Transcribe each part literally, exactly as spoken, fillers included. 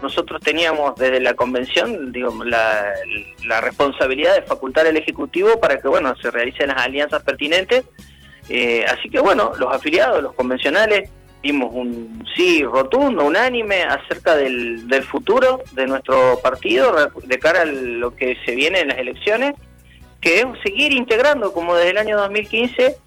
nosotros teníamos desde la convención, digamos, la, la responsabilidad de facultar al Ejecutivo para que, bueno, se realicen las alianzas pertinentes. Eh, así que, bueno, los afiliados, los convencionales, dimos un sí rotundo, unánime, acerca del, del futuro de nuestro partido de cara a lo que se viene en las elecciones, que es seguir integrando, como desde el año dos mil quince,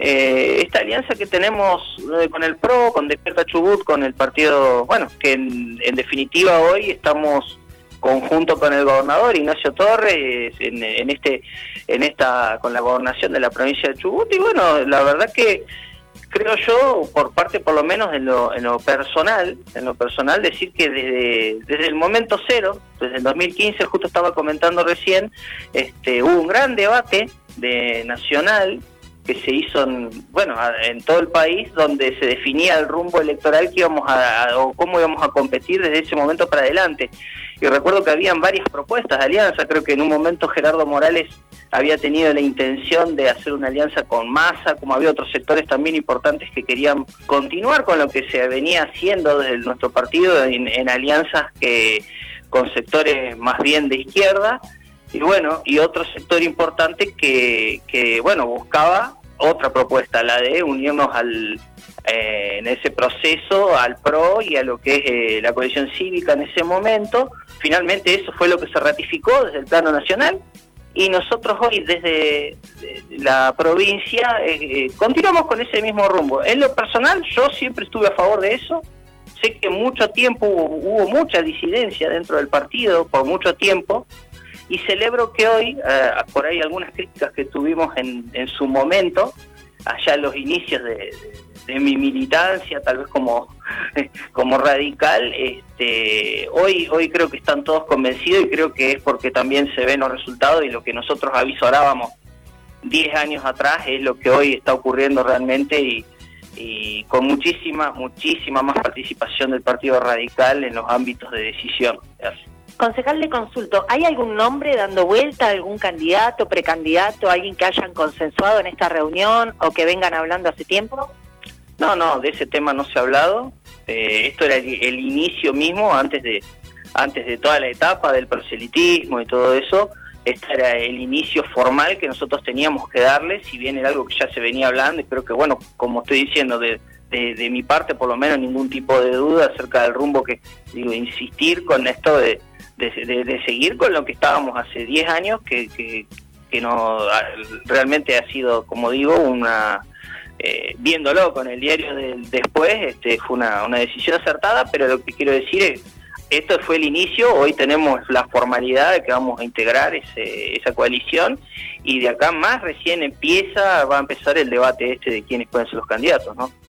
Eh, esta alianza que tenemos eh, con el P R O, con Despierta Chubut, con el partido, bueno, que en, en definitiva hoy estamos conjunto con el gobernador Ignacio Torres en, en este, en esta, con la gobernación de la provincia de Chubut, y bueno, la verdad que creo yo, por parte por lo menos en lo, en lo personal, en lo personal decir que desde, desde el momento cero, desde el dos mil quince, justo estaba comentando recién, este, hubo un gran debate de nacional que se hizo en, bueno, en todo el país, donde se definía el rumbo electoral que íbamos a, a, o cómo íbamos a competir desde ese momento para adelante. Y recuerdo que habían varias propuestas de alianza. Creo que en un momento Gerardo Morales había tenido la intención de hacer una alianza con Massa, como había otros sectores también importantes que querían continuar con lo que se venía haciendo desde nuestro partido en, en alianzas que con sectores más bien de izquierda. Y bueno, y otro sector importante que, que bueno, buscaba otra propuesta, la de unirnos al eh, en ese proceso al P R O y a lo que es eh, la coalición cívica en ese momento. Finalmente eso fue lo que se ratificó desde el plano nacional, y nosotros hoy desde la provincia eh, eh, continuamos con ese mismo rumbo. En lo personal, yo siempre estuve a favor de eso. Sé que mucho tiempo hubo, hubo mucha disidencia dentro del partido, por mucho tiempo, y celebro que hoy, eh, por ahí algunas críticas que tuvimos en, en su momento, allá en los inicios de, de, de mi militancia, tal vez como, como radical, este, hoy, hoy creo que están todos convencidos, y creo que es porque también se ven los resultados, y lo que nosotros avisorábamos diez años atrás es lo que hoy está ocurriendo realmente, y, y con muchísima, muchísima más participación del Partido Radical en los ámbitos de decisión. Concejal, le consulto, ¿hay algún nombre dando vuelta, algún candidato, precandidato, alguien que hayan consensuado en esta reunión o que vengan hablando hace tiempo? No, no, de ese tema no se ha hablado. Eh, esto era el, el inicio mismo, antes de antes de toda la etapa del proselitismo y todo eso. Este era el inicio formal que nosotros teníamos que darle, si bien era algo que ya se venía hablando, y creo que, bueno, como estoy diciendo, de, de, de mi parte por lo menos ningún tipo de duda acerca del rumbo que, digo, insistir con esto de De, de, de seguir con lo que estábamos hace diez años, que, que, que no realmente ha sido, como digo, una eh, viéndolo con el diario del después, este, fue una, una decisión acertada, pero lo que quiero decir es, esto fue el inicio, hoy tenemos la formalidad de que vamos a integrar ese, esa coalición, y de acá más recién empieza, va a empezar el debate este de quiénes pueden ser los candidatos, ¿no?